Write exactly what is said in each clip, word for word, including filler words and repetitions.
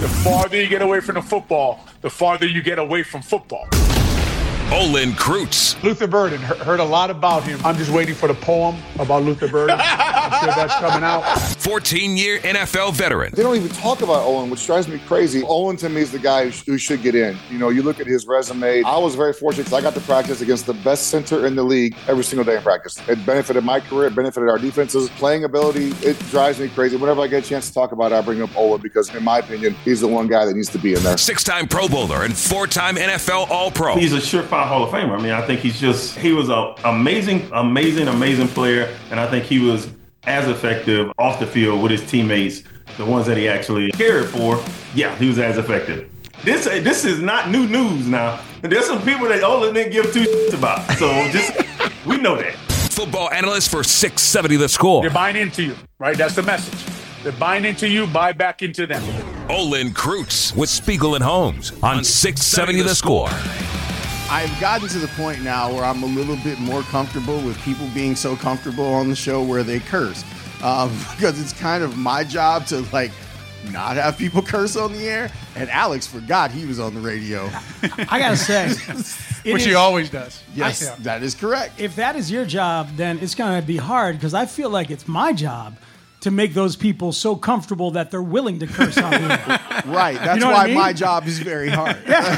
The farther you get away from the football, the farther you get away from football. Olin Kreutz. Luther Burden, heard a lot about him. I'm just waiting for the poem about Luther Burden. I'm sure that's coming out. fourteen-year N F L veteran. They don't even talk about Olin, which drives me crazy. Olin, to me, is the guy who should get in. You know, you look at his resume. I was very fortunate because I got to practice against the best center in the league every single day in practice. It benefited my career. It benefited our defenses. Playing ability, it drives me crazy. Whenever I get a chance to talk about it, I bring up Olin because, in my opinion, he's the one guy that needs to be in there. Six-time Pro Bowler and four-time N F L All-Pro. He's a surefire Hall of Famer. I mean, I think he's just, he was an amazing, amazing, amazing player. And I think he was as effective off the field with his teammates, the ones that he actually cared for. Yeah, he was as effective. This this is not new news now. There's some people that Olin didn't give two shits about. So just, we know that. Football analyst for six seventy The Score. They're buying into you, right? That's the message. They're buying into you, buy back into them. Olin Kreutz with Spiegel and Holmes on six seventy The Score. I've gotten to the point now where I'm a little bit more comfortable with people being so comfortable on the show where they curse. Um, because it's kind of my job to, like, not have people curse on the air. And Alex forgot he was on the radio. I got to say. Which is, he always does. Yes, yeah. That is correct. If that is your job, then it's going to be hard because I feel like it's my job to make those people so comfortable that they're willing to curse on the air. Right. That's you know why I mean? my job is very hard.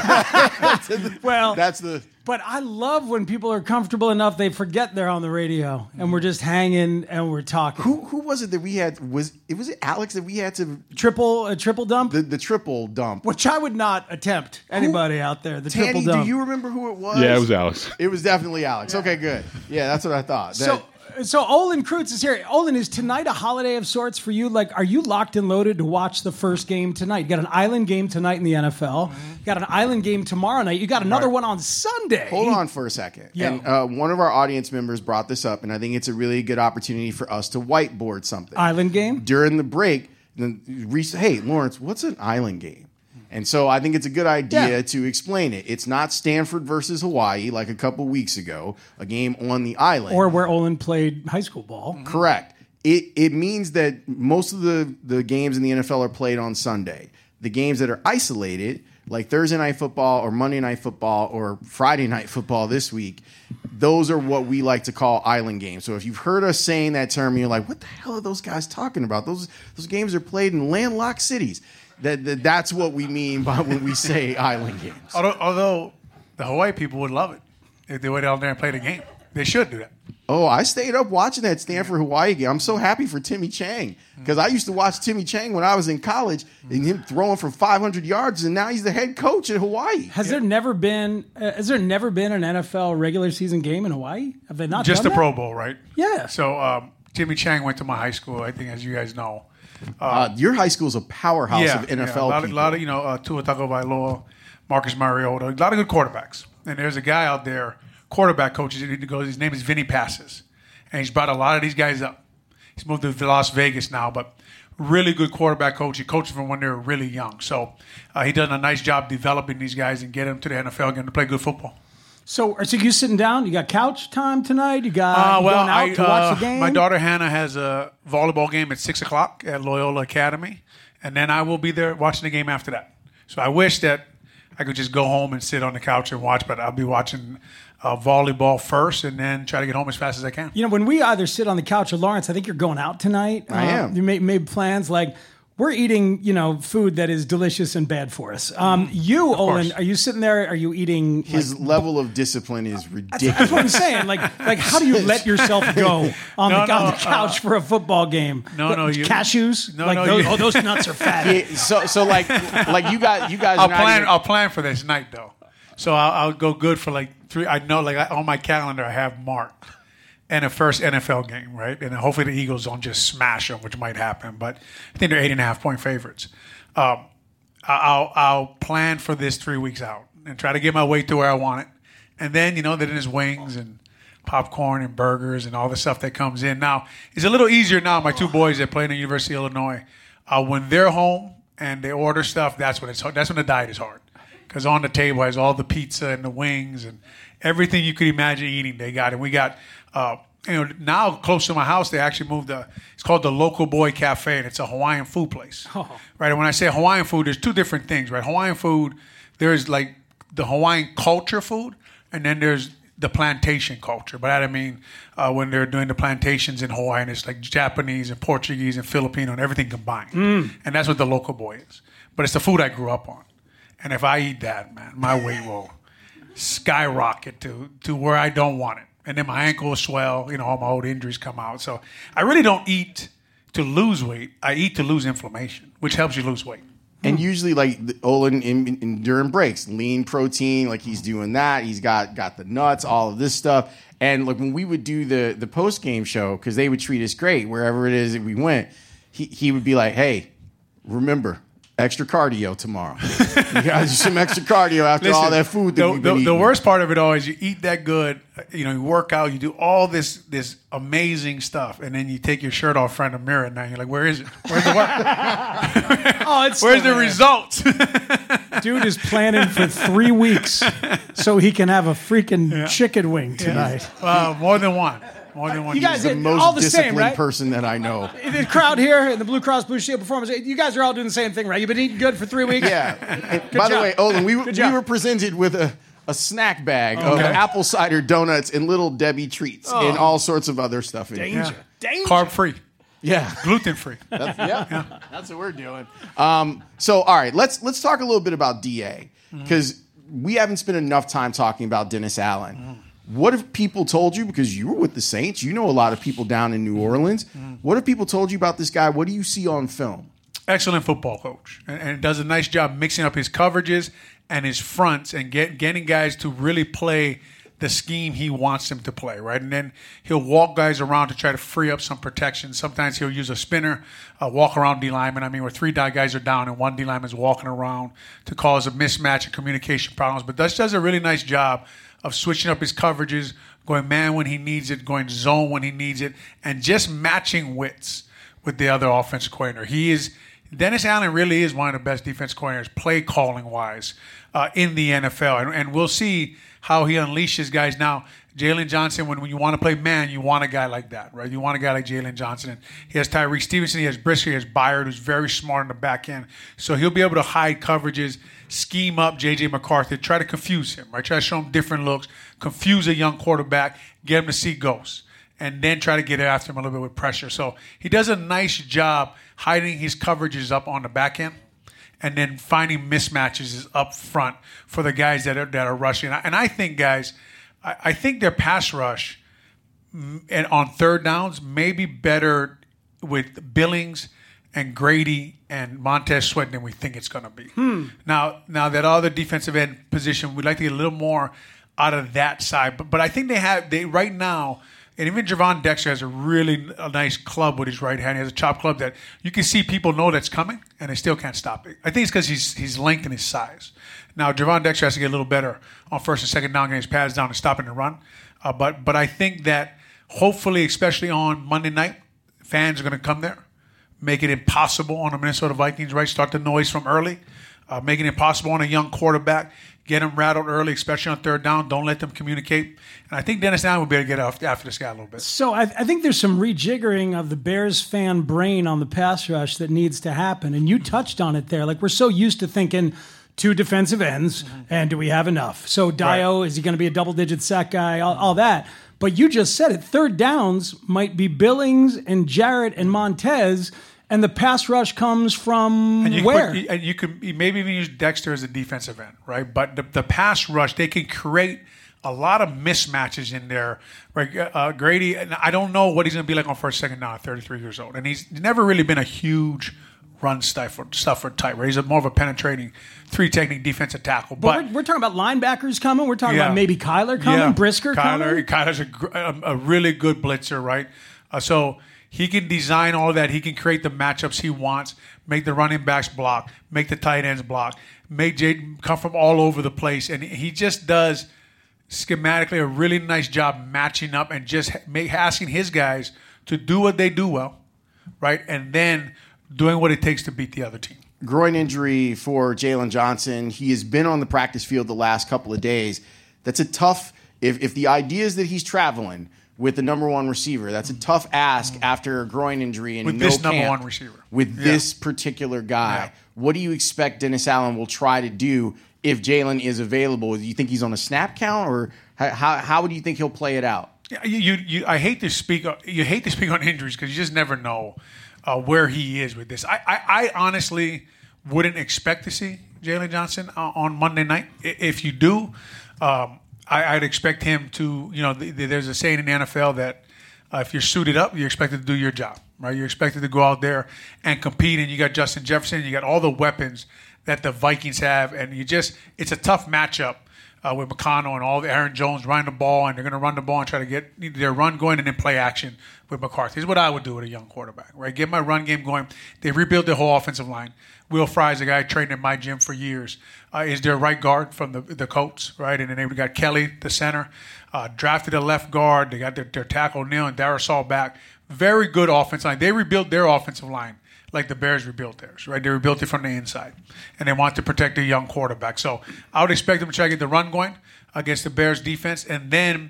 Well, that's the. But I love when people are comfortable enough they forget they're on the radio and we're just hanging and we're talking. Who who was it that we had? Was it was it Alex that we had to triple a triple dump? The the triple dump, which I would not attempt. Anybody who, out there? The Tanny, triple dump. Do you remember who it was? Yeah, it was Alex. It was definitely Alex. Okay, good. Yeah, that's what I thought. That, so. So Olin Kreutz is here. Olin, is tonight a holiday of sorts for you? Like, are you locked and loaded to watch the first game tonight? You got an island game tonight in the N F L. Mm-hmm. You got an island game tomorrow night. You got another right. one on Sunday. Hold on for a second. Yeah. And uh, one of our audience members brought this up, and I think it's a really good opportunity for us to whiteboard something. Island game? During the break, hey, Lawrence, what's an island game? And so I think it's a good idea yeah. to explain it. It's not Stanford versus Hawaii like a couple weeks ago, a game on the island. Or where Olin played high school ball. Mm-hmm. Correct. It it means that most of the, the games in the N F L are played on Sunday. The games that are isolated, like Thursday Night Football or Monday Night Football or Friday Night Football this week, those are what we like to call island games. So if you've heard us saying that term, you're like, what the hell are those guys talking about? Those, those games are played in landlocked cities. That, that that's what we mean by when we say island games. Although, although the Hawaii people would love it if they went out there and played a game. They should do that. Oh, I stayed up watching that Stanford Hawaii game. I'm so happy for Timmy Chang because I used to watch Timmy Chang when I was in college and him throwing from five hundred yards, and now he's the head coach at Hawaii. Has yeah. there never been uh, has there never been an N F L regular season game in Hawaii? Have they not? Just done the that? Pro Bowl, right? Yeah. So um, Timmy Chang went to my high school, I think, as you guys know. Uh, uh, your high school is a powerhouse yeah, of N F L yeah, a lot people. Of, a lot of, you know, uh, Tua Tagovailoa, Marcus Mariota, a lot of good quarterbacks. And there's a guy out there, quarterback coaches, his name is Vinny Passes. And he's brought a lot of these guys up. He's moved to Las Vegas now, but really good quarterback coach. He coached them when they were really young. So uh, he done a nice job developing these guys and getting them to the N F L, getting them to play good football. So, so you sitting down? You got couch time tonight? You got uh, you well, going out I, to watch uh, the game? My daughter Hannah has a volleyball game at six o'clock at Loyola Academy, and then I will be there watching the game after that. So I wish that I could just go home and sit on the couch and watch, but I'll be watching uh, volleyball first, and then try to get home as fast as I can. You know, when we either sit on the couch or Lawrence, I think you're going out tonight. I uh, am. You made, made plans like. We're eating, you know, food that is delicious and bad for us. Um, you, of Olin, course. Are you sitting there? Are you eating? His like, level of discipline is ridiculous. That's, that's what I'm saying. Like, like, how do you let yourself go on, no, the, no, on the couch uh, for a football game? No, what, no, you, cashews. No, like no, those, you, oh, those nuts are fatty. Yeah, so, so like, like you got, you guys. I'll are not plan. even... I'll plan for this night though. So I'll, I'll go good for like three. I know, like on my calendar, I have marked. And a first N F L game, right? And hopefully the Eagles don't just smash them, which might happen. But I think they're eight and a half point favorites. Um, I'll I'll plan for this three weeks out and try to get my way to where I want it. And then, you know, then there's wings and popcorn and burgers and all the stuff that comes in. Now, it's a little easier now. My two boys that play in the University of Illinois, uh, when they're home and they order stuff, that's when it's hard. That's when the diet is hard. Because on the table has all the pizza and the wings and everything you could imagine eating, they got. And we got uh, you know, now close to my house, they actually moved a, it's called the Local Boy Cafe, and it's a Hawaiian food place. Oh. Right? And when I say Hawaiian food, there's two different things, right? Hawaiian food, there's like the Hawaiian culture food, and then there's the plantation culture. But I mean, uh, when they're doing the plantations in Hawaii, and it's like Japanese and Portuguese and Filipino and everything combined. Mm. And that's what the Local Boy is. But it's the food I grew up on. And if I eat that, man, my weight will skyrocket to, to where I don't want it. And then my ankle will swell, you know, all my old injuries come out. So I really don't eat to lose weight. I eat to lose inflammation, which helps you lose weight. And usually, like the Olin in, in, during breaks, lean protein, like he's doing that. He's got got the nuts, all of this stuff. And like when we would do the the post game show, because they would treat us great wherever it is that we went, he he would be like, "Hey, remember, extra cardio tomorrow. You guys do some extra cardio after Listen, all that food that the, we've been the, eating." the worst part of it all is you eat that good, you know, you work out, you do all this this amazing stuff, and then you take your shirt off in front of the mirror, and now you're like, "Where is it? Where's the work? Oh, it's Where's the still there. results?" Dude is planning for three weeks so he can have a freaking chicken wing tonight. Uh, more than one. More than one. You guys the it- most all the same, disciplined right? person that I know. The crowd here in the Blue Cross Blue Shield Performance, you guys are all doing the same thing, right? You've been eating good for three weeks? Yeah. And by the job. way, Olin, we, were- Good we job. were presented with a, a snack bag of Okay. apple cider donuts and Little Debbie treats and all sorts of other stuff in it. Danger. Danger. Carb free, Yeah. gluten free. That's, yeah, that's what we're doing. Um, so, all right, let's let's talk a little bit about D A because we haven't spent enough time talking about Dennis Allen. What if people told you, because you were with the Saints, you know a lot of people down in New Orleans. What if people told you about this guy? What do you see on film? Excellent football coach, and, and does a nice job mixing up his coverages and his fronts and get, getting guys to really play the scheme he wants them to play, right? And then he'll walk guys around to try to free up some protection. Sometimes he'll use a spinner, uh, walk around D lineman. I mean, where three guys are down and one D lineman is walking around to cause a mismatch and communication problems. But Dutch does a really nice job of switching up his coverages, going man when he needs it, going zone when he needs it, and just matching wits with the other offensive coordinator. He is Dennis Allen really is one of the best defense coordinators, play calling wise, uh, in the N F L, and, and we'll see how he unleashes guys. Now, Jalen Johnson, when, when you want to play man, you want a guy like that, right? You want a guy like Jalen Johnson. And he has Tyreek Stevenson, he has Brisker, he has Byard, who's very smart in the back end. So he'll be able to hide coverages, scheme up J J McCarthy, try to confuse him, right? Try to show him different looks, confuse a young quarterback, get him to see ghosts, and then try to get after him a little bit with pressure. So he does a nice job hiding his coverages up on the back end and then finding mismatches up front for the guys that are, that are rushing. And I think, guys, I, I think their pass rush and on third downs may be better with Billings and Grady and Montez Sweat than we think it's going to be. Hmm. Now, now that other defensive end position, we'd like to get a little more out of that side. But, but I think they have they right now. And even Javon Dexter has a really a nice club with his right hand. He has a chop club that you can see people know that's coming, and they still can't stop it. I think it's because he's he's length and his size. Now, Javon Dexter has to get a little better on first and second down, getting his pads down and stopping the run. Uh, but but I think that hopefully, especially on Monday night, fans are going to come there, make it impossible on the Minnesota Vikings, right? Start the noise from early, uh, make it impossible on a young quarterback. Get them rattled early, especially on third down. Don't let them communicate. And I think Dennis Allen will be able to get off after this guy a little bit. So I, I think there's some rejiggering of the Bears fan brain on the pass rush that needs to happen. And you touched on it there. Like, we're so used to thinking two defensive ends, mm-hmm. and do we have enough? So Dio, right. Is he going to be a double-digit sack guy? All, all that. But you just said it. Third downs might be Billings and Jarrett and Montez, and the pass rush comes from and you where? Put, and you could maybe even use Dexter as a defensive end, right? But the, the pass rush, they can create a lot of mismatches in there. Right? Uh, Grady, and I don't know what he's going to be like on first, second down at thirty-three years old. And he's never really been a huge run stuffer, stuffer type, right? He's a, more of a penetrating three-technique defensive tackle. But, but we're, we're talking about linebackers coming. We're talking yeah. about maybe Kyler coming, yeah. Brisker Kyler, coming. Kyler's a, a, a really good blitzer, right? Uh, so he can design all of that. He can create the matchups he wants, make the running backs block, make the tight ends block, make Jaden come from all over the place. And he just does schematically a really nice job matching up and just make, asking his guys to do what they do well, right? And then doing what it takes to beat the other team. Groin injury for Jalen Johnson. He has been on the practice field the last couple of days. That's a tough, if, if the idea is that he's traveling, with the number one receiver. That's a tough ask after a groin injury and With no this number camp. one receiver. With Yeah. this particular guy. Yeah. What do you expect Dennis Allen will try to do if Jalen is available? Do you think he's on a snap count, or how, how, how do you think he'll play it out? Yeah, You, you, you, I hate to speak. You hate to speak on injuries because you just never know uh, where he is with this. I, I, I honestly wouldn't expect to see Jalen Johnson uh, on Monday night. I- If you do, um, I, I'd expect him to. You know, th- th- there's a saying in the N F L that uh, if you're suited up, you're expected to do your job. Right? You're expected to go out there and compete. And you got Justin Jefferson. You got all the weapons that the Vikings have, and you just it's a tough matchup. Uh, with McConnell and all the Aaron Jones running the ball, and they're going to run the ball and try to get their run going and then play action with McCarthy. This is what I would do with a young quarterback, right? Get my run game going. They rebuilt their whole offensive line. Will Fry is a guy I trained in my gym for years. Uh, is their right guard from the the Colts, right? And then they got Kelly, the center. Uh, drafted a left guard. They got their, their tackle O'Neal and Darrisaw back. Very good offensive line. They rebuilt their offensive line like the Bears rebuilt theirs, right? They rebuilt it from the inside, and they want to protect a young quarterback. So I would expect them to try to get the run going against the Bears defense, and then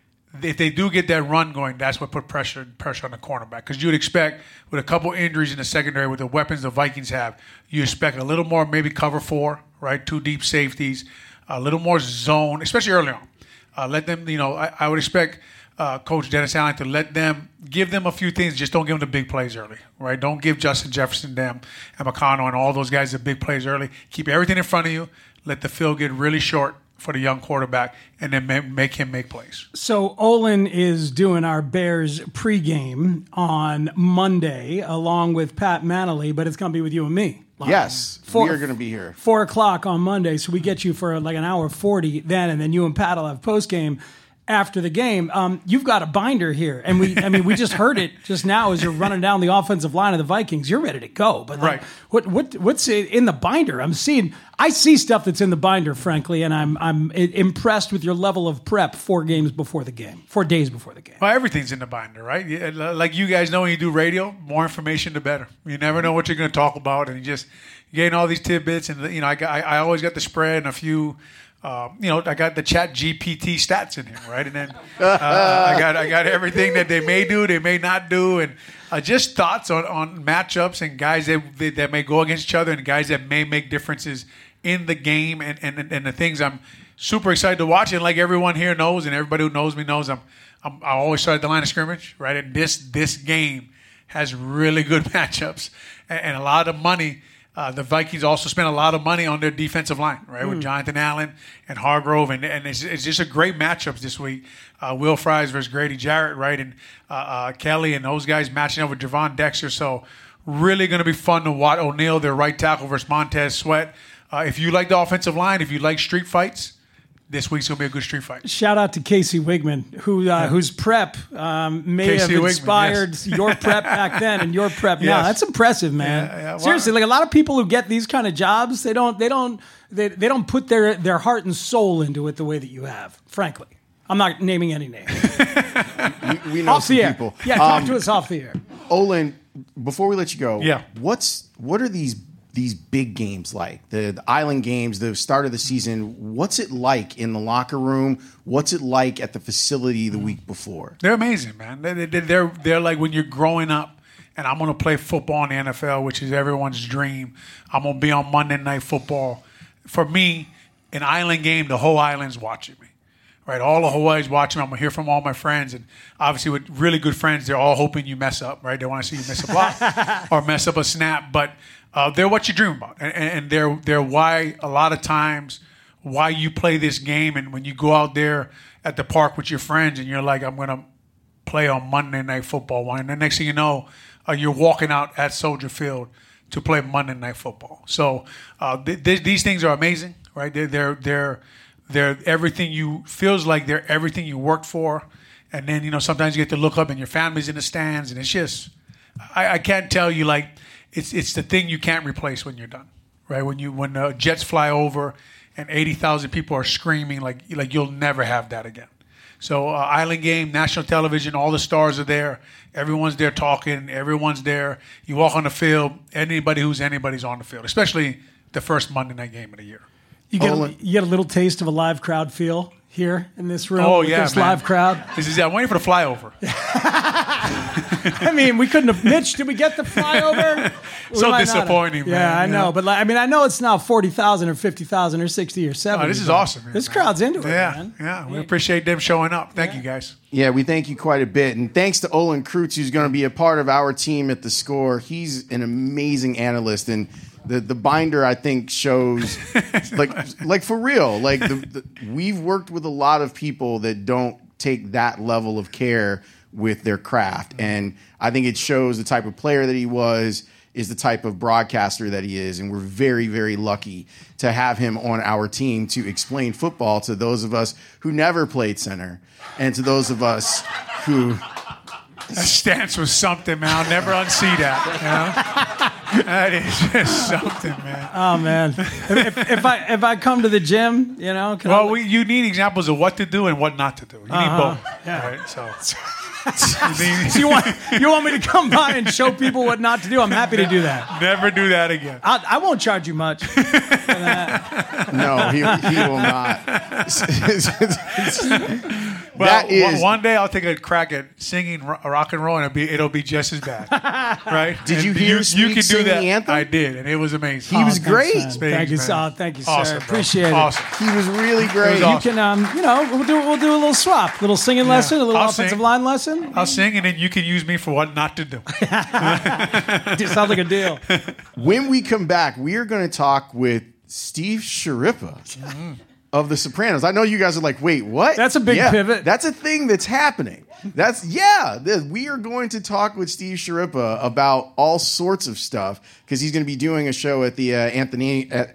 if they do get that run going, that's what put pressure pressure on the cornerback. Because you would expect, with a couple injuries in the secondary, with the weapons the Vikings have, you expect a little more maybe cover four, right? Two deep safeties, a little more zone, especially early on. Uh, let them, you know, I, I would expect uh, Coach Dennis Allen to let them, give them a few things, just don't give them the big plays early, right? Don't give Justin Jefferson them and McConnell and all those guys the big plays early. Keep everything in front of you. Let the field get really short for the young quarterback, and then ma- make him make plays. So Olin is doing our Bears pregame on Monday along with Pat Manley, but it's going to be with you and me. Yes, Four- we are going to be here. Four o'clock on Monday, so we get you for like an hour forty then, and then you and Pat will have postgame after the game. Um, you've got a binder here, and we, I mean, we just heard it just now as you're running down the offensive line of the Vikings. You're ready to go, but like, Right. what, what, what's in the binder? I'm seeing, I see stuff that's in the binder, frankly, and I'm, I'm impressed with your level of prep four games before the game, four days before the game. Well, everything's in the binder, right? Yeah, like you guys know when you do radio, more information the better. You never know what you're going to talk about, and you just getting all these tidbits. And you know, I, got, I, I always got the spread and a few. Uh, you know, I got the Chat G P T stats in here, right? And then uh, I got I got everything that they may do, they may not do, and uh, just thoughts on, on matchups and guys that that may go against each other and guys that may make differences in the game, and, and, and the things I'm super excited to watch. And like everyone here knows, and everybody who knows me knows, I'm, I'm I always start at the line of scrimmage, right? And this this game has really good matchups and, and a lot of money. Uh, the Vikings also spent a lot of money on their defensive line, right, mm. with Jonathan Allen and Hargrove, and and it's, it's just a great matchups this week. Uh, Will Fries versus Grady Jarrett, right, and uh, uh, Kelly and those guys matching up with Javon Dexter. So really going to be fun to watch. O'Neal, their right tackle, versus Montez Sweat. Uh, if you like the offensive line, if you like street fights, this week's going to be a good street fight. Shout out to Casey Wigman, who uh, yeah. whose prep um, may Casey have Wigman, inspired yes. your prep back then and your prep now. Yes. That's impressive, man. Yeah, yeah, wow. Seriously, like a lot of people who get these kind of jobs, they don't, they don't, they, they don't put their their heart and soul into it the way that you have. Frankly, I'm not naming any names. we, we know off some the air. people. Yeah, talk um, to us off the air. Olin, before we let you go, yeah. what's what are these these big games like? The, the Island games, the start of the season. What's it like in the locker room? What's it like at the facility the week before? They're amazing, man. They're they're, they're like when you're growing up. And I'm going to play football in the N F L, which is everyone's dream. I'm going to be on Monday Night Football. For me, an Island game, the whole island's watching me. Right? All of Hawaii's watching me. I'm going to hear from all my friends. And obviously with really good friends, they're all hoping you mess up. Right? They want to see you miss a block or mess up a snap. But uh, they're what you dream about. And, and they're, they're why a lot of times why you play this game. And when you go out there at the park with your friends and you're like, I'm going to play on Monday Night Football. And the next thing you know, Uh, you're walking out at Soldier Field to play Monday Night Football. So uh, th- th- these things are amazing, right? They're they're they're they're everything you feels like they're everything you worked for, and then you know sometimes you get to look up and your family's in the stands, and it's just I, I can't tell you like it's it's the thing you can't replace when you're done, right? When you when the jets fly over and eighty thousand people are screaming like like you'll never have that again. So uh, Island game, national television, all the stars are there. Everyone's there talking. Everyone's there. You walk on the field, anybody who's anybody's on the field, especially the first Monday night game of the year. You get, a, Olin- you get a little taste of a live crowd feel here in this room. Oh, with yeah, this man. live crowd. This is, I'm waiting for the flyover. I mean, we couldn't have. Mitch, did we get the flyover? We So might not have. disappointing, man. Yeah, I You know. know? But like, I mean, I know it's now forty thousand or fifty thousand or sixty or seventy. Oh, this is but awesome, man. This crowd's into it, Yeah, man. yeah. We appreciate them showing up. Thank you, guys. Yeah, we thank you quite a bit. And thanks to Olin Kreutz, who's going to be a part of our team at the Score. He's an amazing analyst. And the, the binder, I think, shows, like, like for real, like the, the, we've worked with a lot of people that don't take that level of care with their craft. And I think it shows the type of player that he was, is the type of broadcaster that he is. And we're very, very lucky to have him on our team to explain football to those of us who never played center and to those of us who... That stance was something, man. I'll never unsee that. You know? That is just something, man. Oh man, if, if I if I come to the gym, you know, can Well, I, we, you need examples of what to do and what not to do. You Uh-huh. need both. Yeah. Right? So, you need- so you want you want me to come by and show people what not to do? I'm happy to do that. never do that again. I, I won't charge you much. No, he, he will not. Well, that is... one, one day I'll take a crack at singing ro- rock and roll, and it'll be it'll be just as bad, right? Did you And hear you, Sweet you can sing do that? the anthem? I did, and it was amazing. He was thanks, great. man. Thanks, Thank you, man. so thank you, sir. Awesome, bro. Appreciate it. Awesome. He was really great. You awesome. can, um, you know, we'll do we'll do a little swap, little singing lesson, a little I'll offensive sing. line lesson. I'll sing, and then you can use me for what not to do. Dude, sounds like a deal. When we come back, we are going to talk with Steve Sciarippa of The Sopranos. I know you guys are like, wait, what? That's a big Yeah, pivot. That's a thing that's happening. That's, yeah. th- We are going to talk with Steve Sciarippa about all sorts of stuff because he's going to be doing a show at the uh, Anthony at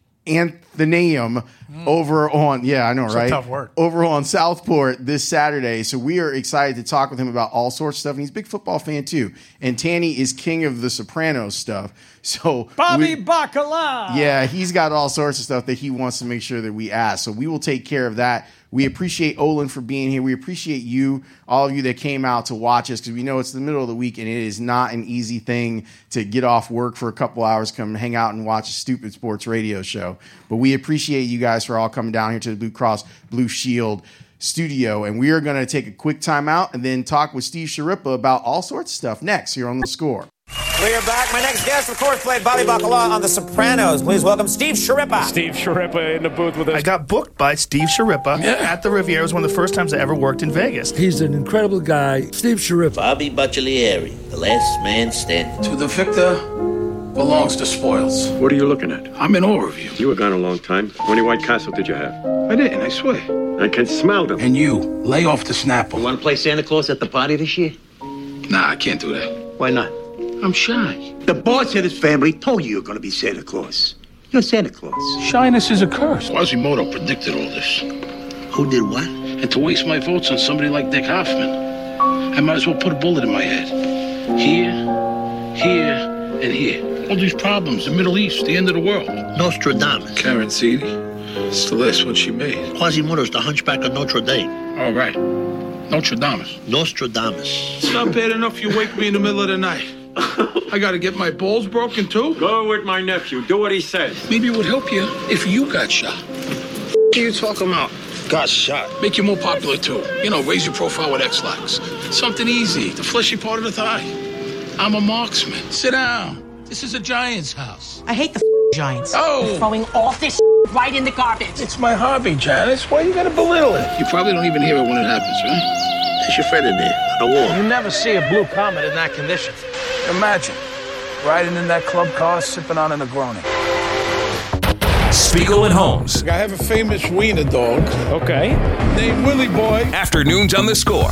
Anthenaeum over on, yeah, I know, a right? tough word. Over on Southport this Saturday. So we are excited to talk with him about all sorts of stuff. And he's a big football fan too. And Tanny is king of the Sopranos stuff. So Bobby we- Bacala. yeah, he's got all sorts of stuff that he wants to make sure that we ask. So we will take care of that. We appreciate Olin for being here. We appreciate you, all of you that came out to watch us, because we know it's the middle of the week and it is not an easy thing to get off work for a couple hours, come hang out and watch a stupid sports radio show. But we appreciate you guys for all coming down here to the Blue Cross Blue Shield studio. And we are going to take a quick time out and then talk with Steve Sciarippa about all sorts of stuff next here on The Score. We are back. My next guest, of course, played Bobby Bacala on The Sopranos. Please welcome Steve Sciarippa. Steve Sciarippa in the booth with us. I got booked by Steve Sciarippa at the Riviera. It was one of the first times I ever worked in Vegas. He's an incredible guy. Steve Sciarippa. Bobby Bacalieri, the last man standing. To the victor belongs the spoils. What are you looking at? I'm in awe of you. You were gone a long time. How many White Castle did you have? I didn't, I swear. I can smell them. And you, lay off the Snapple. You want to play Santa Claus at the party this year? Nah, I can't do that. Why not? I'm shy. The boss and his family told you you were going to be Santa Claus. You're Santa Claus. Shyness is a curse. Quasimodo predicted all this. Who did what? And to waste my votes on somebody like Dick Hoffman, I might as well put a bullet in my head. Here, here, and here. All these problems, the Middle East, the end of the world. Nostradamus. Karen Seedy. It's the last one she made. Quasimodo's the hunchback of Notre Dame. All right. Notre Dame. Nostradamus. It's not bad enough you wake me in the middle of the night. I gotta get my balls broken too? Go with my nephew. Do what he says. Maybe it would help you if you got shot. What are you talking about? Got shot. Make you more popular too. You know, raise your profile with X-Lax. Something easy, the fleshy part of the thigh. I'm a marksman. Sit down. This is a Giants house. I hate the Giants. Oh! They're throwing all this right in the garbage. It's my hobby, Janice. Why you gotta belittle it? You probably don't even hear it when it happens, right? There's your friend in there, the wall. You never see a blue Comet in that condition. Imagine riding in that club car, sipping on a Negroni. Spiegel and Holmes. I have a famous wiener dog. Okay. Named Willie Boy. Afternoons on The Score.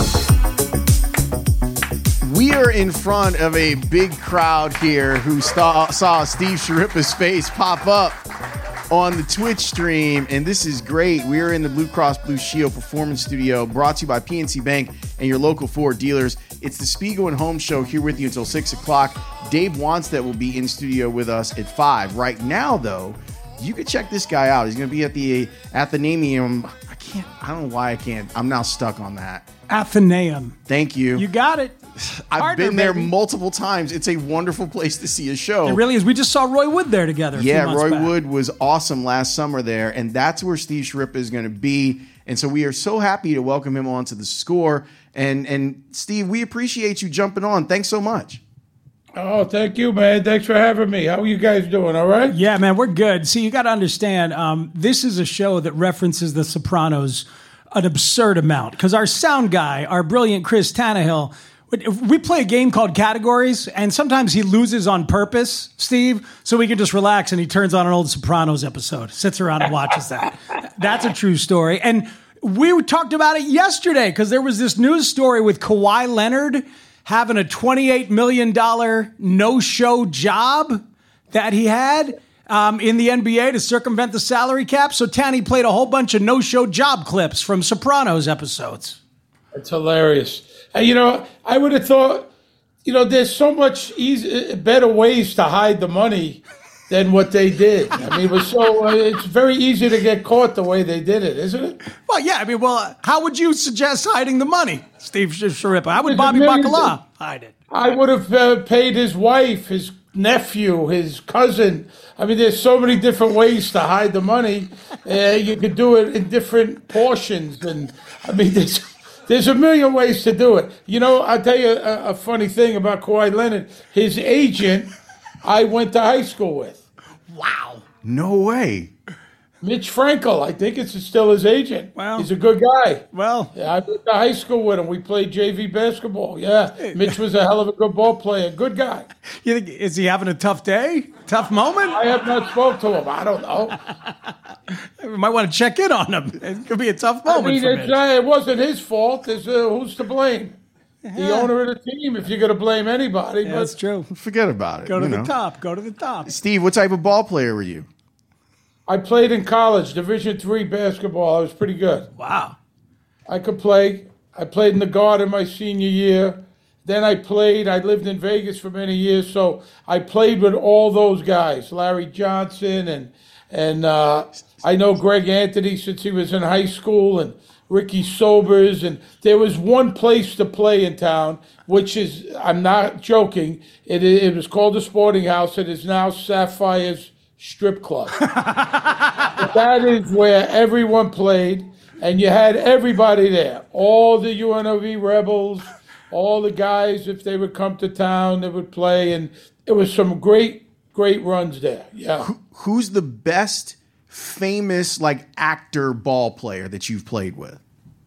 We are in front of a big crowd here who saw, saw Steve Sciarippa's face pop up on the Twitch stream, and this is great. We are in the Blue Cross Blue Shield Performance Studio, brought to you by P N C Bank and your local Ford dealers. It's the Spiegel and Holmes Show here with you until six o'clock. Dave Wanstead will be in studio with us at five. Right now, though, you can check this guy out. He's going to be at the Athenaeum. I can't, I don't know why I can't. I'm now stuck on that. Athenaeum. Thank you. You got it. I've Partner, been there baby. multiple times. It's a wonderful place to see a show. It really is. We just saw Roy Wood there together. A Yeah, few months Roy back. Wood was awesome last summer there, and that's where Steve Sciarippa is going to be. And so we are so happy to welcome him onto the Score. And and Steve, we appreciate you jumping on. Thanks so much. Oh, thank you, man. Thanks for having me. How are you guys doing? All right? Yeah, man, we're good. See, you got to understand, um, this is a show that references The Sopranos an absurd amount because our sound guy, our brilliant Chris Tannehill, we play a game called Categories, and sometimes he loses on purpose, Steve, so we can just relax, and he turns on an old Sopranos episode, sits around and watches that. That's a true story. And we talked about it yesterday because there was this news story with Kawhi Leonard having a twenty-eight million dollars no-show job that he had um, in the N B A to circumvent the salary cap. So Tanny played a whole bunch of no-show job clips from Sopranos episodes. It's hilarious. And, you know, I would have thought, you know, there's so much easy, better ways to hide the money than what they did. I mean, it was so, uh, it's very easy to get caught the way they did it, isn't it? Well, yeah. I mean, well, how would you suggest hiding the money, Steve Sciarippa? How would There's Bobby a million Bacala things. hide it? I would have uh, paid his wife, his nephew, his cousin. I mean, there's so many different ways to hide the money. Uh, you could do it in different portions. And I mean, there's, there's a million ways to do it. You know, I'll tell you a, a funny thing about Kawhi Leonard. His agent, I went to high school with. Wow. No way. Mitch Frankel, I think it's still his agent. Wow. He's a good guy. Well, yeah, I went to high school with him. We played J V basketball. Yeah, Mitch was a hell of a good ball player. Good guy. You think, is he having a tough day? Tough moment? I have not spoke to him. I don't know. We might want to check in on him. It could be a tough moment I mean, for it's, Mitch. uh, it wasn't his fault. It's, uh, who's to blame? The owner of the team, if you're going to blame anybody. Yeah, but that's true. Forget about it. Go to you the know. top. Go to the top. Steve, what type of ball player were you? I played in college, Division three basketball. I was pretty good. Wow. I could play. I played in the Garden my senior year. Then I played. I lived in Vegas for many years, so I played with all those guys, Larry Johnson, and and uh, I know Greg Anthony since he was in high school, and Ricky Sobers. And there was one place to play in town, which is, I'm not joking, it, it was called the Sporting House. It is now Sapphire's Strip Club. That is where everyone played, and you had everybody there. All the U N L V Rebels, all the guys, if they would come to town, they would play, and it was some great, great runs there. Yeah. Who, who's the best famous like actor ball player that you've played with?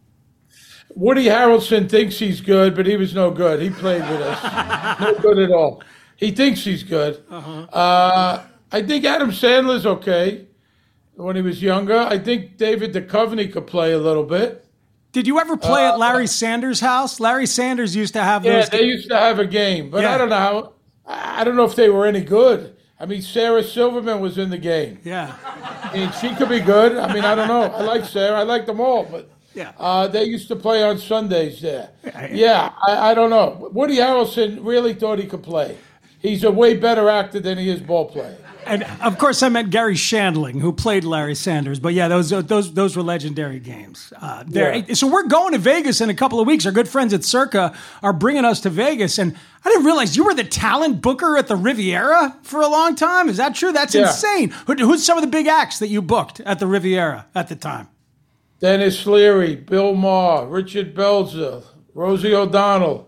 Woody Harrelson thinks he's good, but he was no good. He played with us. No good at all. He thinks he's good. Uh-huh. Uh, I think Adam Sandler's okay when he was younger. I think David Duchovny could play a little bit. Did you ever play Uh, at Larry Sanders' house? Larry Sanders used to have Yeah, those. they used to have a game, but Yeah. I don't know how. I don't know if they were any good. I mean, Sarah Silverman was in the game. Yeah. I mean, she could be good. I mean, I don't know. I like Sarah. I like them all, but Yeah. uh, they used to play on Sundays there. Yeah, I, I don't know. Woody Harrelson really thought he could play. He's a way better actor than he is ball player. And of course, I meant Gary Shandling, who played Larry Sanders. But yeah, those those those were legendary games. Uh, there. Yeah. So we're going to Vegas in a couple of weeks. Our good friends at Circa are bringing us to Vegas, and I didn't realize you were the talent booker at the Riviera for a long time. Is that true? That's Yeah. insane. Who, who's some of the big acts that you booked at the Riviera at the time? Dennis Leary, Bill Maher, Richard Belzer, Rosie O'Donnell,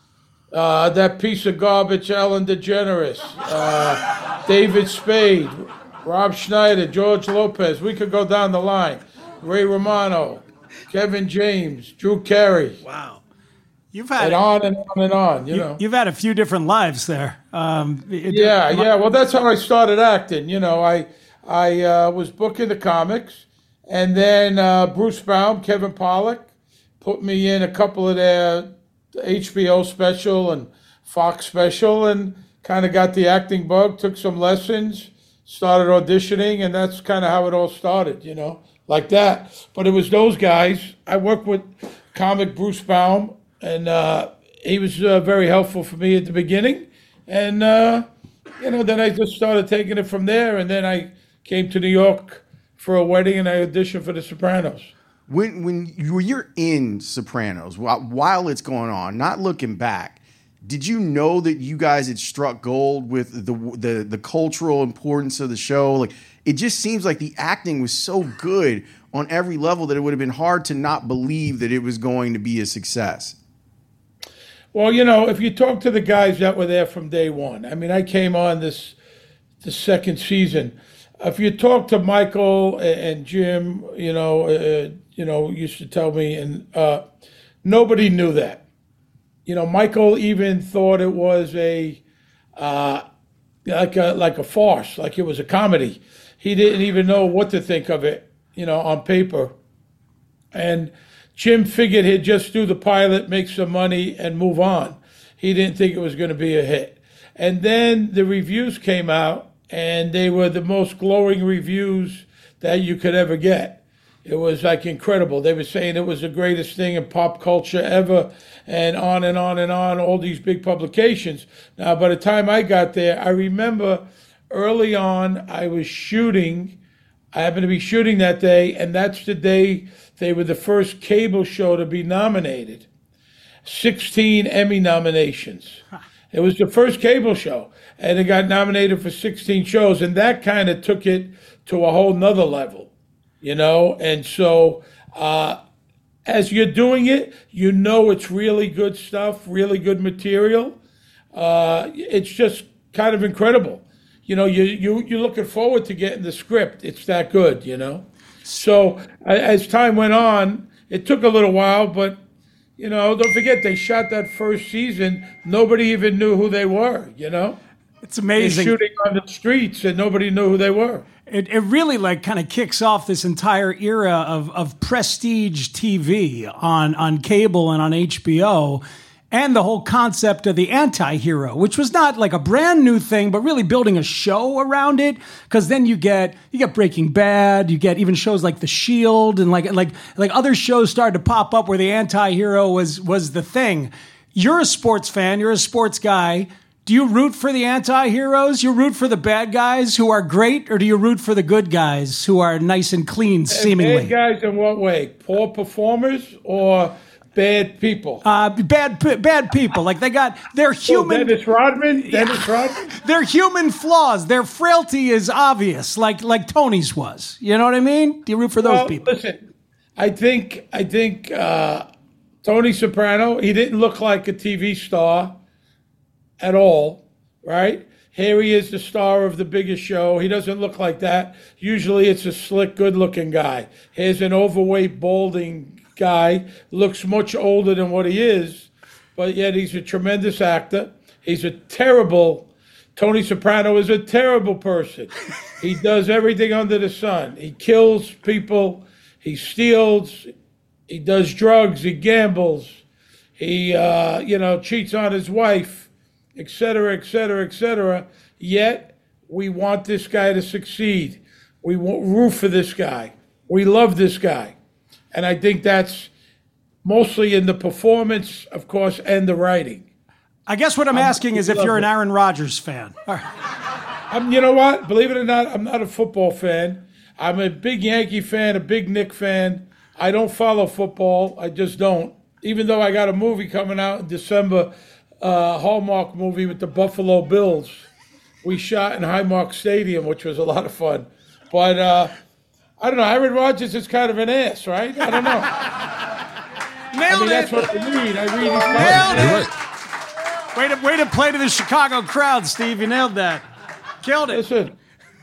uh, that piece of garbage, Ellen DeGeneres, uh, David Spade, Rob Schneider, George Lopez. We could go down the line. Ray Romano, Kevin James, Drew Carey. Wow. You've had And on and on and on, you, you, know. You've had a few different lives there. Um, it- Yeah, it- yeah. Well, that's how I started acting. You know, I I uh, was booking the comics, and then uh, Bruce Baum, Kevin Pollak, put me in a couple of their H B O special and Fox special, and kind of got the acting bug. Took some lessons, started auditioning, and that's kind of how it all started. You know, like that. But it was those guys. I worked with comic Bruce Baum, and uh, he was uh, very helpful for me at the beginning, and. Uh, You know, then I just started taking it from there, and then I came to New York for a wedding, and I auditioned for The Sopranos. When when you, when you're in Sopranos, while, while it's going on, not looking back, did you know that you guys had struck gold with the the the cultural importance of the show? Like, it just seems like the acting was so good on every level that it would have been hard to not believe that it was going to be a success. Well, you know, if you talk to the guys that were there from day one, I mean, I came on this the second season. If you talk to Michael and Jim, you know, uh, you know, used to tell me, and uh, nobody knew that. You know, Michael even thought it was a uh, like a like a farce, like it was a comedy. He didn't even know what to think of it, you know, on paper. And Jim figured he'd just do the pilot, make some money, and move on. He didn't think it was going to be a hit. And then the reviews came out, and they were the most glowing reviews that you could ever get. It was like incredible. They were saying it was the greatest thing in pop culture ever, and on and on and on, all these big publications. Now, by the time I got there, I remember early on I was shooting. I happened to be shooting that day, and that's the day they were the first cable show to be nominated. sixteen Emmy nominations. It was the first cable show, and it got nominated for sixteen shows, and that kind of took it to a whole nother level. You know, and so uh, as you're doing it, you know it's really good stuff, really good material. Uh, it's just kind of incredible. You know, you, you, you're looking forward to getting the script. It's that good, you know. So as time went on, it took a little while, but, you know, don't forget, they shot that first season. Nobody even knew who they were, you know. It's amazing. They're shooting on the streets and nobody knew who they were. It, it really like kind of kicks off this entire era of, of prestige T V on, on cable and on H B O, and the whole concept of the anti-hero, which was not like a brand new thing, but really building a show around it. Because then you get you get Breaking Bad, you get even shows like The Shield, and like like like other shows started to pop up where the anti-hero was was the thing. You're a sports fan, you're a sports guy. Do you root for the anti-heroes? You root for the bad guys who are great, or do you root for the good guys who are nice and clean, seemingly? Bad guys in what way? Poor performers or bad people? Uh, bad bad people. Like they got their human. Oh, Dennis Rodman? Dennis Rodman? Their human flaws. Their frailty is obvious, like like Tony's was. You know what I mean? Do you root for those well, people? Listen, I think, I think uh, Tony Soprano, he didn't look like a T V star at all, right? Here he is, the star of the biggest show. He doesn't look like that. Usually it's a slick, good-looking guy. Here's an overweight, balding guy, looks much older than what he is, but yet he's a tremendous actor. He's a terrible, Tony Soprano is a terrible person. He does everything under the sun. He kills people, he steals, he does drugs, he gambles, he, uh, you know, cheats on his wife, et cetera, et cetera, et cetera. Yet, we want this guy to succeed. We root for this guy. We love this guy. And I think that's mostly in the performance, of course, and the writing. I guess what I'm, I'm asking is if you're an Aaron Rodgers fan. I'm, you know what? Believe it or not, I'm not a football fan. I'm a big Yankee fan, a big Knick fan. I don't follow football. I just don't. Even though I got a movie coming out in December, Uh, Hallmark movie with the Buffalo Bills. We shot in Highmark Stadium, which was a lot of fun. But uh, I don't know. Aaron Rodgers is kind of an ass, right? I don't know. Nailed I mean, it. That's what I read. I read. Nailed it. Way to way to play to the Chicago crowd, Steve. You nailed that. Killed it. Listen.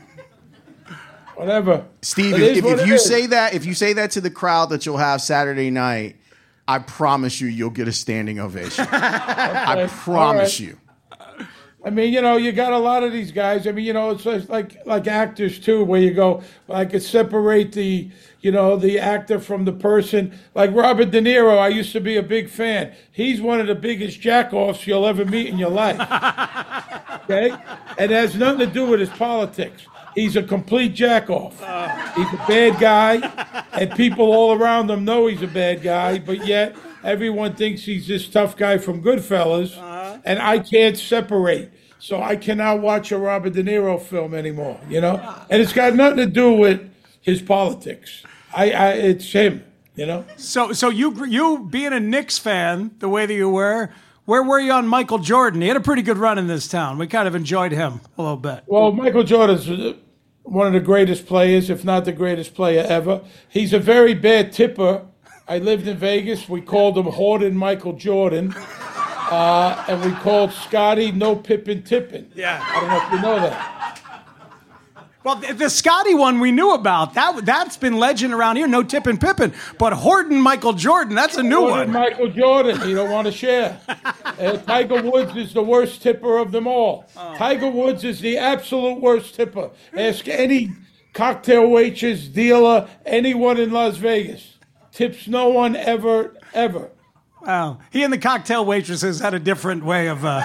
Whatever. Steve, It if, is if, what if it you is. say that, if you say that to the crowd that you'll have Saturday night, I promise you, you'll get a standing ovation. I promise All right. you. I mean, you know, you got a lot of these guys. I mean, you know, it's just like like actors too, where you go, I could separate the, you know, the actor from the person. Like Robert De Niro, I used to be a big fan. He's one of the biggest jack-offs you'll ever meet in your life. Okay? And it has nothing to do with his politics. He's a complete jack-off. He's a bad guy, and people all around him know he's a bad guy, but yet everyone thinks he's this tough guy from Goodfellas, and I can't separate. So I cannot watch a Robert De Niro film anymore, you know? And it's got nothing to do with his politics. I, I it's him, you know? So so you you being a Knicks fan the way that you were, Where were you on Michael Jordan? He had a pretty good run in this town. We kind of enjoyed him a little bit. Well, Michael Jordan's one of the greatest players, if not the greatest player ever. He's a very bad tipper. I lived in Vegas. We called him Hoarding Michael Jordan. Uh, and we called Scotty No Pippin Tippin. Yeah. I don't know if you know that. Well, the, the Scotty one we knew about. That, that's been legend around here. No Tippin Pippin. But Hoarding Michael Jordan, that's a new Hoarding one. Michael Jordan. You don't want to share. Uh, Tiger Woods is the worst tipper of them all. Oh. Tiger Woods is the absolute worst tipper. Ask any cocktail waitress, dealer, anyone in Las Vegas. Tips no one ever, ever. Wow. He and the cocktail waitresses had a different way of uh,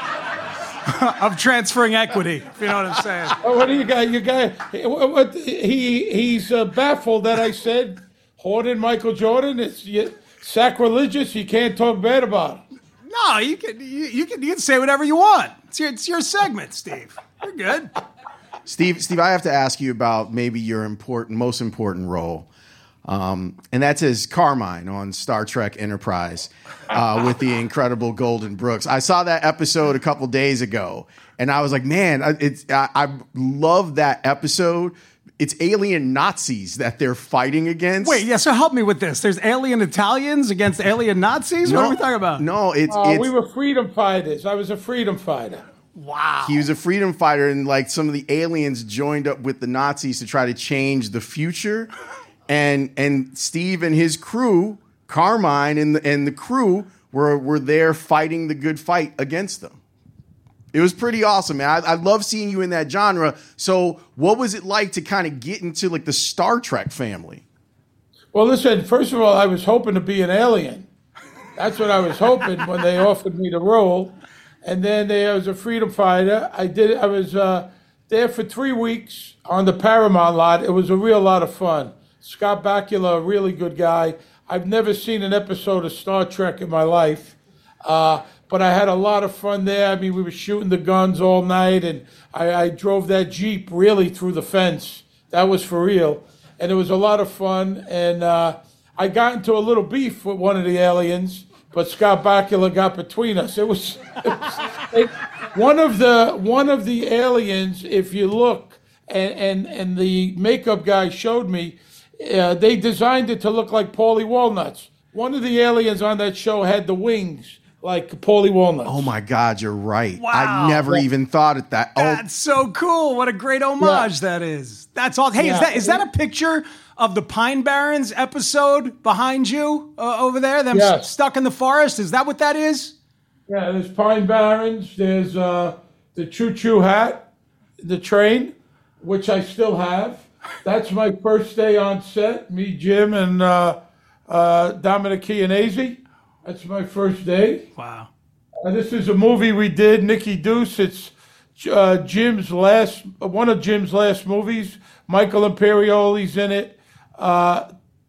of transferring equity, if you know what I'm saying. Oh, what do you got? You got what? He he's uh, baffled that I said Hoarding Michael Jordan. It's you, sacrilegious. You can't talk bad about him. No, you can you, you can you can say whatever you want. It's your it's your segment, Steve. You're good. Steve, Steve, I have to ask you about maybe your important, most important role. Um, and that's as Carmine on Star Trek Enterprise uh, with the incredible Golden Brooks. I saw that episode a couple days ago, and I was like, man, it's I, I love that episode. It's alien Nazis that they're fighting against. Wait, yeah, so help me with this. There's alien Italians against alien Nazis? No, what are we talking about? No, it's, uh, it's... We were freedom fighters. I was a freedom fighter. Wow. He was a freedom fighter, and like some of the aliens joined up with the Nazis to try to change the future. And and Steve and his crew, Carmine and the, and the crew, were were there fighting the good fight against them. It was pretty awesome, man. I, I love seeing you in that genre. So what was it like to kind of get into like the Star Trek family? Well, listen, first of all, I was hoping to be an alien. That's what I was hoping when they offered me the role. And then they, I was a freedom fighter. I did. I was uh, there for three weeks on the Paramount lot. It was a real lot of fun. Scott Bakula, a really good guy. I've never seen an episode of Star Trek in my life, uh, but I had a lot of fun there. I mean, we were shooting the guns all night, and I, I drove that Jeep really through the fence. That was for real, and it was a lot of fun. And uh, I got into a little beef with one of the aliens, but Scott Bakula got between us. It was, it was it, one of the one of the aliens. If you look, and and and the makeup guy showed me. Uh, they designed it to look like Paulie Walnuts. One of the aliens on that show had the wings like Paulie Walnuts. Oh my God, you're right. Wow. I never Yeah. even thought of that. Oh, That's so cool. What a great homage that is. That's all. Hey, Yeah. is that is that a picture of the Pine Barrens episode behind you uh, over there? Them Yes. s- stuck in the forest? Is that what that is? Yeah, there's Pine Barrens. There's uh, the Choo Choo Hat, the train, which I still have. That's my first day on set. Me, Jim, and uh, uh, Dominic Chianese. That's my first day. Wow. Uh, this is a movie we did, Nicky Deuce. It's uh, Jim's last, one of Jim's last movies. Michael Imperioli's in it. Uh,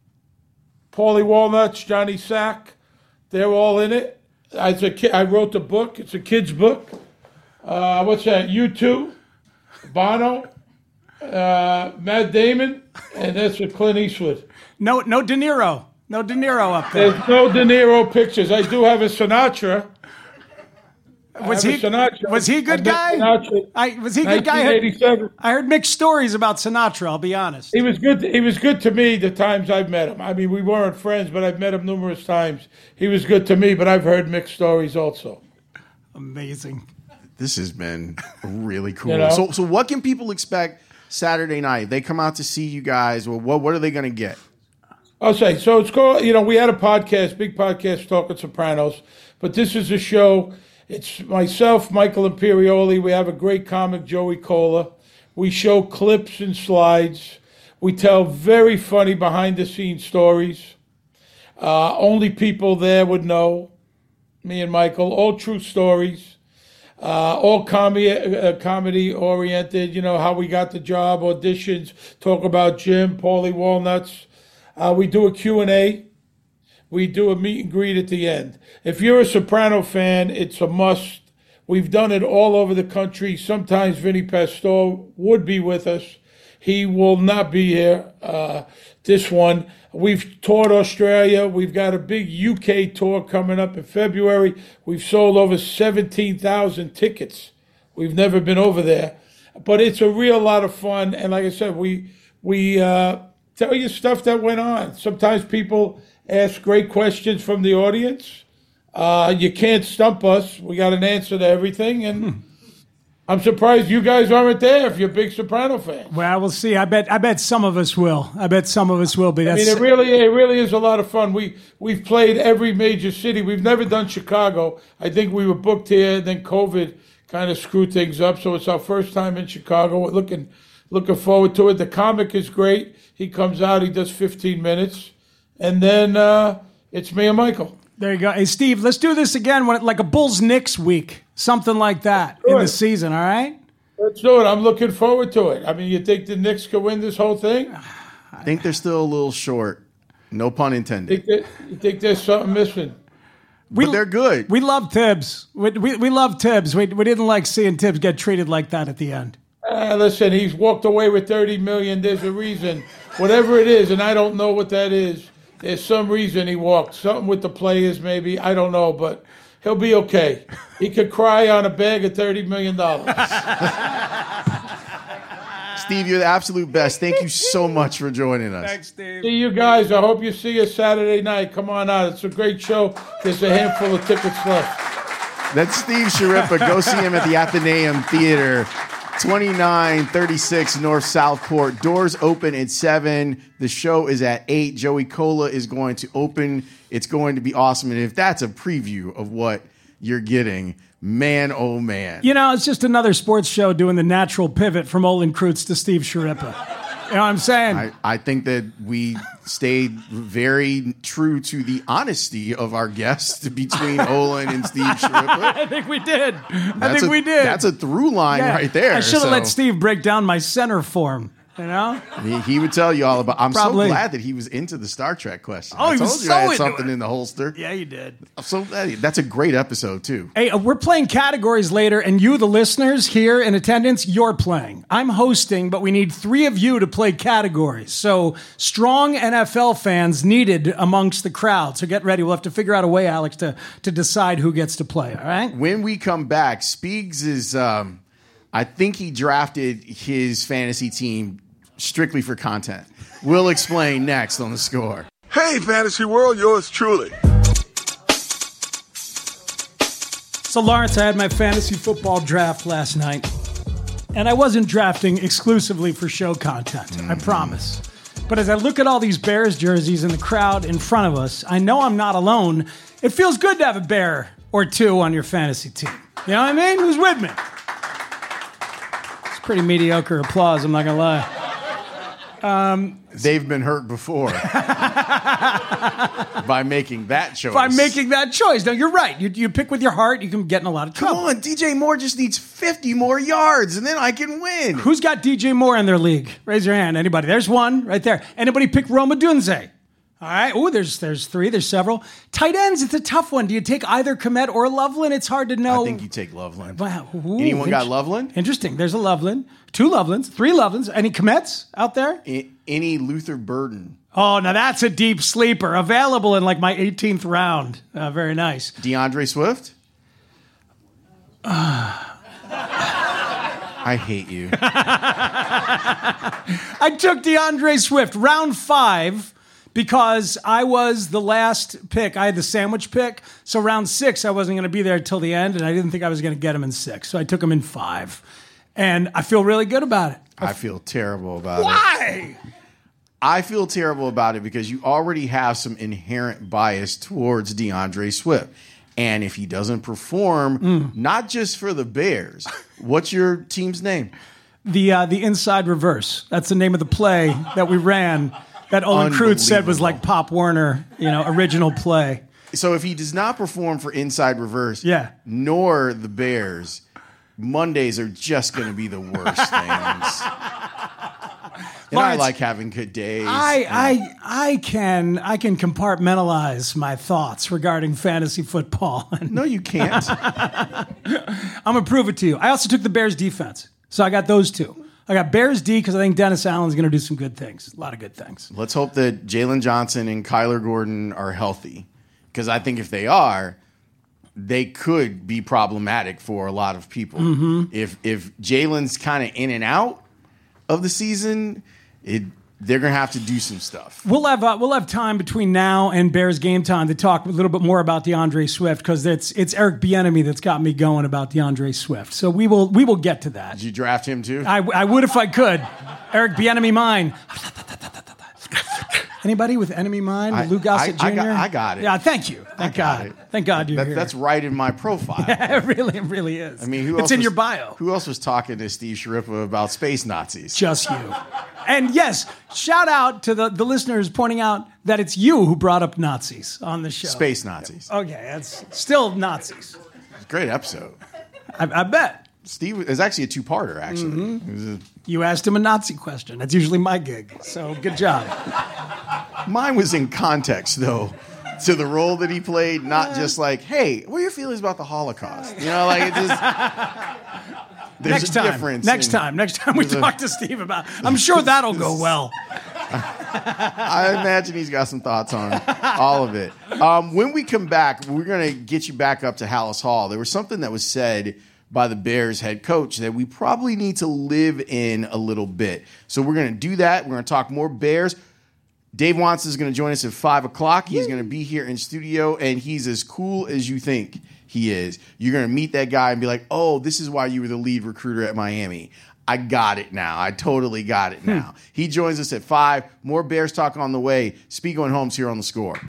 Paulie Walnuts, Johnny Sack. They're all in it. As a kid, I wrote the book. It's a kid's book. Uh, what's that? U two, Bono. Uh, Matt Damon, and that's with Clint Eastwood. No, no De Niro. No De Niro up there. There's no De Niro pictures. I do have a Sinatra. Was I he have a Sinatra. was he a good I met guy? Sinatra. I, was he a good guy? I nineteen eighty-seven. heard, I heard mixed stories about Sinatra. I'll be honest. He was good. He was good to me the times I've met him. I mean, we weren't friends, but I've met him numerous times. He was good to me, but I've heard mixed stories also. Amazing. this has been really cool. You know? So, so what can people expect Saturday night? They come out to see you guys. Well, what what are they going to get? I'll say, so it's called, you know, we had a podcast, big podcast, Talking Sopranos, but this is a show. It's myself, Michael Imperioli. We have a great comic, Joey Cola. We show clips and slides. We tell very funny behind-the-scenes stories. Uh, only people there would know, me and Michael, all true stories. Uh, all comedy, uh, comedy-oriented, you know, how we got the job, auditions, talk about Jim, Paulie Walnuts. Uh, we do a Q and A. We do a meet and greet at the end. If you're a Soprano fan, it's a must. We've done it all over the country. Sometimes Vinny Pastore would be with us. He will not be here uh, this one. We've toured Australia. We've got a big U K tour coming up in February. We've sold over seventeen thousand tickets. We've never been over there. But it's a real lot of fun. And like I said, we we uh, tell you stuff that went on. Sometimes people ask great questions from the audience. Uh, you can't stump us. We got an answer to everything. And hmm. I'm surprised you guys aren't there if you're big Soprano fans. Well, we'll see. I bet I bet some of us will. I bet some of us will be. I That's... mean, it really it really is a lot of fun. We, we've played every major city. We've never done Chicago. I think we were booked here, then COVID kind of screwed things up. So it's our first time in Chicago. We're looking, looking forward to it. The comic is great. He comes out, he does fifteen minutes. And then uh, it's me and Michael. There you go. Hey, Steve, let's do this again, when, like a Bulls-Knicks week, something like that in the season, all right? Let's do it. I'm looking forward to it. I mean, you think the Knicks could win this whole thing? I think they're still a little short. No pun intended. You think, that, you think there's something missing? We, but they're good. We love Tibbs. We, we, we love Tibbs. We, we didn't like seeing Tibbs get treated like that at the end. Uh, listen, he's walked away with thirty million dollars. There's a reason. Whatever it is, and I don't know what that is. There's some reason he walked. Something with the players, maybe. I don't know, but he'll be okay. He could cry on a bag of thirty million dollars. Steve, you're the absolute best. Thank you so much for joining us. Thanks, Steve. See you guys. I hope you see us Saturday night. Come on out. It's a great show. There's a handful of tickets left. That's Steve Sciarippa. Go see him at the Athenaeum Theater. twenty-nine thirty-six North Southport. Doors open at seven. The show is at eight. Joey Cola is going to open. It's going to be awesome. And if that's a preview of what you're getting, man, oh man. You know, it's just another sports show doing the natural pivot from Olin Kreutz to Steve Sciarippa. You know what I'm saying? I, I think that we stayed very true to the honesty of our guests between Olin and Steve Sciarippa. I think we did. I That's think a, we did. That's a through line Yeah. right there. I should have so. let Steve break down my center form. You know? He, he would tell you all about. I'm Probably. so glad that he was into the Star Trek question. Oh, I he told was you so I had into something it. in the holster. Yeah, you did. I'm so glad. he- That's a great episode too. Hey, uh, we're playing categories later, and you, the listeners here in attendance, you're playing. I'm hosting, but we need three of you to play categories. So strong N F L fans needed amongst the crowd. So get ready. We'll have to figure out a way, Alex, to, to decide who gets to play. All right? When we come back, Speegs is. Um, I think he drafted his fantasy team strictly for content. We'll explain next on The Score. Hey, Fantasy World, yours truly. So, Lawrence, I had my fantasy football draft last night, and I wasn't drafting exclusively for show content, mm-hmm. I promise. But as I look at all these Bears jerseys in the crowd in front of us, I know I'm not alone. It feels good to have a Bear or two on your fantasy team. You know what I mean? Who's with me? It's pretty mediocre applause, I'm not going to lie. Um, They've been hurt before by making that choice. By making that choice. No, you're right. You, you pick with your heart, you can get in a lot of trouble. Come on, D J Moore just needs fifty more yards, and then I can win. Who's got D J Moore in their league? Raise your hand. Anybody? There's one right there. Anybody pick Roma Dunze? All right. Oh, there's there's three. There's several. Tight ends, it's a tough one. Do you take either Komet or Loveland? It's hard to know. I think you take Loveland. Wow. Ooh, Anyone got int- Loveland? Interesting. There's a Loveland. Two Lovelands. Three Lovelands. Any Komets out there? I- any Luther Burden. Oh, now that's a deep sleeper. Available in like my eighteenth round. Uh, very nice. DeAndre Swift? I hate you. I took DeAndre Swift, round five, because I was the last pick. I had the sandwich pick. So round six, I wasn't going to be there until the end, and I didn't think I was going to get him in six. So I took him in five. And I feel really good about it. I feel terrible about Why? it. Why? I feel terrible about it because you already have some inherent bias towards DeAndre Swift. And if he doesn't perform, mm. not just for the Bears, what's your team's name? The uh, the inside reverse. That's the name of the play that we ran that Olin Kreutz said was like Pop Warner, you know, original play. So if he does not perform for inside reverse, yeah. nor the Bears, Mondays are just going to be the worst things. And Lawrence, I like having good days. I, I I can I can compartmentalize my thoughts regarding fantasy football. No, you can't. I'm gonna prove it to you. I also took the Bears defense, so I got those two. I got Bears D because I think Dennis Allen's going to do some good things. A lot of good things. Let's hope that Jalen Johnson and Kyler Gordon are healthy, because I think if they are, they could be problematic for a lot of people. Mhm. If if Jalen's kind of in and out of the season, it they're going to have to do some stuff. We'll have uh, we'll have time between now and Bears game time to talk a little bit more about DeAndre Swift, because it's it's Eric Bieniemy that's got me going about DeAndre Swift. So we will we will get to that. Did you draft him too? I, I would if I could. Eric Bieniemy mine. Anybody with enemy mine? I- Lou Gossett I- I Junior got- I got it. Yeah, thank you. Thank God. it. Thank God you're That- here. That's right in my profile. Yeah, it really, it really is. I mean, who it's else in was, your bio. Who else was talking to Steve Shariffa about space Nazis? Just you. And yes, shout out to the, the listeners pointing out that it's you who brought up Nazis on the show. Space Nazis. Okay, that's still Nazis. Great episode. I, I bet. Steve is actually a two-parter, actually. Mhm. It was a- You asked him a Nazi question. That's usually my gig. So good job. Mine was in context, though, to the role that he played, not just like, hey, what are your feelings about the Holocaust? You know, like it just. There's next a time. difference. Next in- time. Next time we there's a- talk to Steve about. I'm sure that'll go well. I imagine he's got some thoughts on all of it. Um, when we come back, we're going to get you back up to Hallis Hall. There was something that was said by the Bears head coach that we probably need to live in a little bit. So we're going to do that. We're going to talk more Bears. Dave Wants is going to join us at five o'clock. He's going to be here in studio, and he's as cool as you think he is. You're going to meet that guy and be like, oh, this is why you were the lead recruiter at Miami. I got it now. I totally got it now. He joins us at five. More Bears talk on the way. Spiegel and Holmes here on The Score.